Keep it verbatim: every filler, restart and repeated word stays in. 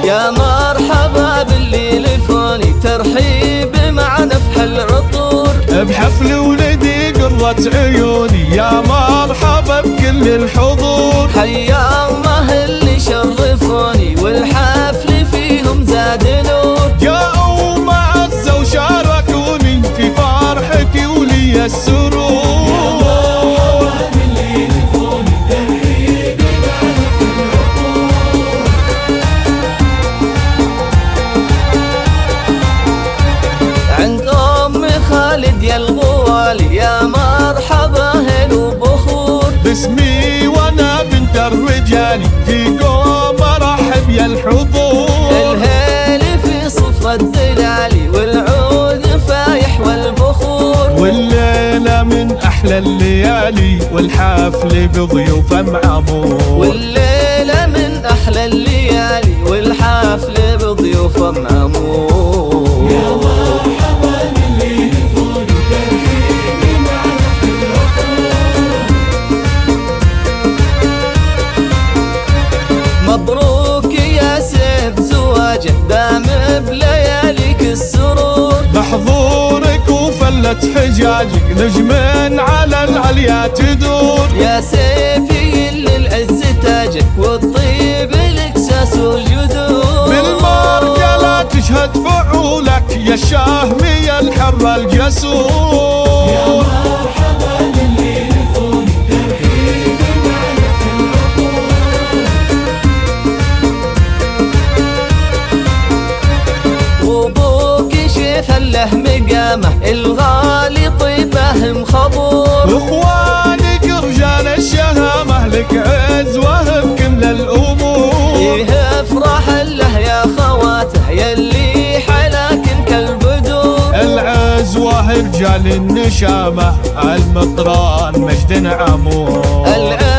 يا مرحبا باللي لفوني ترحيب مع نفح العطور، بحفل ولدي قرة عيوني يا مرحبا بكل الحضور. حيا الله اللي شرفوني والحفل فيهم زاد نور، جاءوا معزة وشاركوني في فرحتي ولي السرور. خالد يا الغوالي يا مرحبا هل وبخور، باسمي وانا بنت الرجال فيكم ارحب يا الحضور. الهيل في صفرة الدلالي والعود فايح والبخور، والليلة من احلى الليالي والحفل بضيوف معمور. والليلة من احلى الليالي والحفل بضيوف معمور. يا مرحبا باللي لفوني ترحيب مع نفح العطور. مبروك يا سيف زواجك دام بلياليك السرور، محظورك وفلت حجاجك نجم على العليا تدور. يا سيفي للعز تاجك والطيب الاكساس والجذور، بالمرجلة تشهد فعولك يا الشاهمي الحر الجسور. يا مرحبا باللي لفوني ترحيب مع نفح العطور. وابوك شيخ له مقامه الغالي طيبه مخبور، اخوانك رجال الشهامه لك عزوه بكل الامور. يه افرح له يا خواته يلي حلاكن كالبدور، العزوه رجال النشامه المطران مجد عمور.